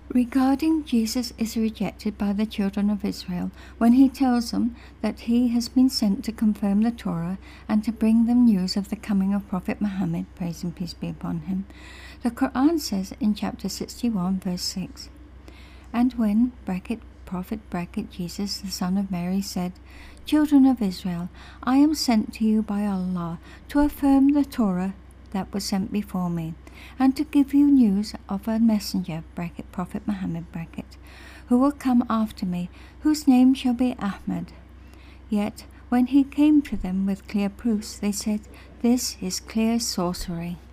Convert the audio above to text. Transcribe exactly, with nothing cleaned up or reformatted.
Regarding Jesus is rejected by the children of Israel when he tells them that he has been sent to confirm the Torah and to bring them news of the coming of Prophet Muhammad, praise and peace be upon him. The Quran says in chapter sixty-one verse six, "And when bracket Prophet bracket Jesus the son of Mary said, 'Children of Israel, I am sent to you by Allah to affirm the Torah that was sent before me, and to give you news of a messenger bracket Prophet Muhammad bracket who will come after me, whose name shall be Ahmad.' Yet when he came to them with clear proofs, they said, 'This is clear sorcery.'"